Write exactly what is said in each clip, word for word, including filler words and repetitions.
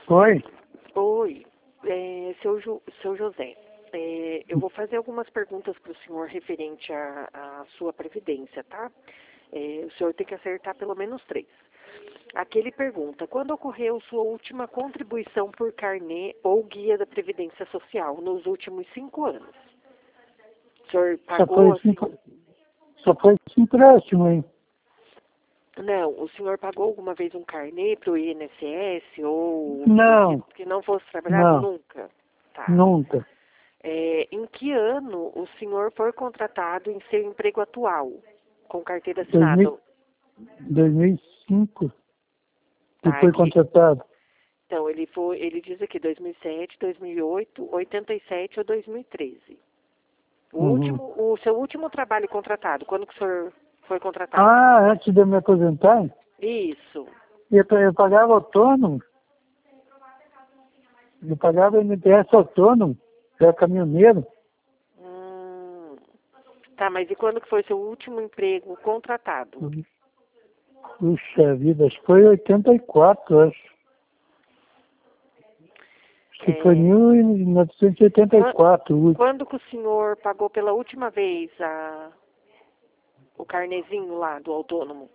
Oi? Oi, é, seu, Ju, seu José, é, eu vou fazer algumas perguntas para o senhor referente à, à sua previdência, tá? É, o senhor tem que acertar pelo menos três. Aqui ele pergunta, quando ocorreu sua última contribuição por carnê ou guia da Previdência Social nos últimos cinco anos? O senhor Só foi pagou esse, assim? só foi esse empréstimo, hein? Não, o senhor pagou alguma vez um carnê para o I N S S ou Não, que, que não fosse trabalhado não, nunca? Tá. nunca. É, em que ano o senhor foi contratado em seu emprego atual, com carteira assinada? dois mil e cinco que Tá, foi aqui. contratado. Então, ele, foi, ele diz aqui dois mil e sete, dois mil e oito, oitenta e sete ou dois mil e treze. O, Uhum. último, o seu último trabalho contratado, quando que o senhor foi contratado? Ah, antes de eu me aposentar, Isso. eu, eu pagava autônomo. Eu pagava M T S autônomo, era caminhoneiro. Hum, tá, mas e quando que foi seu último emprego contratado? Puxa vida, acho que foi em oitenta e quatro, acho. Acho que foi em É, mil novecentos e oitenta e quatro. o último. quando que o senhor pagou pela última vez a, o carnezinho lá do autônomo?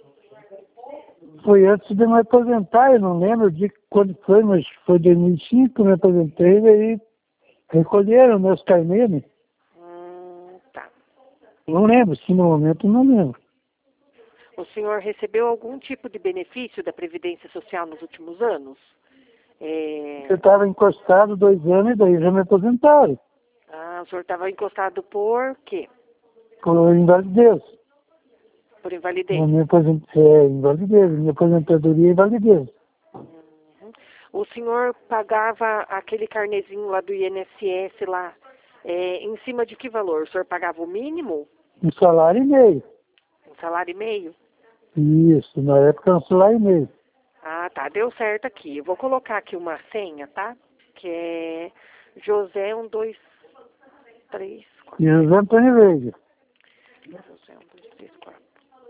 Foi antes de eu me aposentar, eu não lembro de quando foi, mas foi em dois mil e cinco que eu me aposentei, e aí recolheram meus carnês. Né? Hum, tá. Não lembro, se no momento não lembro. O senhor recebeu algum tipo de benefício da Previdência Social nos últimos anos? É... Eu estava encostado dois anos e daí já me aposentaram, Ah, o senhor estava encostado por quê? por invalidez. Por A invalidez. minha aposent... é, invalidez, minha aposentadoria é invalidez. Uhum. O senhor pagava aquele carnezinho lá do I N S S lá, é, em cima de que valor? O senhor pagava o mínimo? Um salário e meio. Um salário e meio? Isso, na época era um salário e meio. Ah, tá. Deu certo aqui. Eu vou colocar aqui uma senha, tá? Que é José um, dois, três, quatro. E o Antônio Veiga. José um, dois, três, quatro.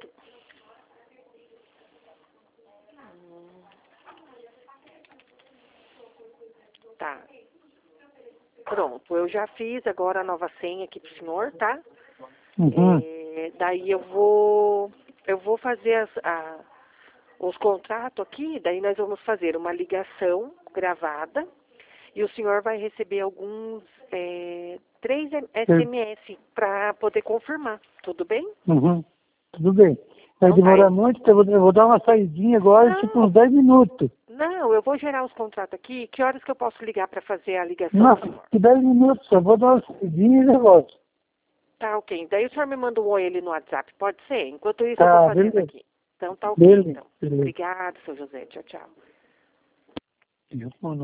Tá. Pronto, eu já fiz agora a nova senha aqui pro senhor, tá? Uhum. É, daí eu vou eu vou fazer as, a, os contratos aqui, daí nós vamos fazer uma ligação gravada e o senhor vai receber alguns é, três S M S para poder confirmar, tudo bem? Uhum. Tudo bem. Vai Então tá. demorar Eu, muito, eu vou, eu vou dar uma saidinha agora, tipo uns não, dez minutos. não, eu vou gerar os contratos aqui. Que horas que eu posso ligar para fazer a ligação Não, pro senhor? que dez minutos, só vou dar uma saidinha e já volto. Tá ok. Daí o senhor me manda um oi ali no WhatsApp, pode ser? Enquanto isso eu vou Tá, fazendo beleza. aqui. Então tá ok, Beleza, então. beleza. Obrigado, seu José. Tchau, tchau. Eu-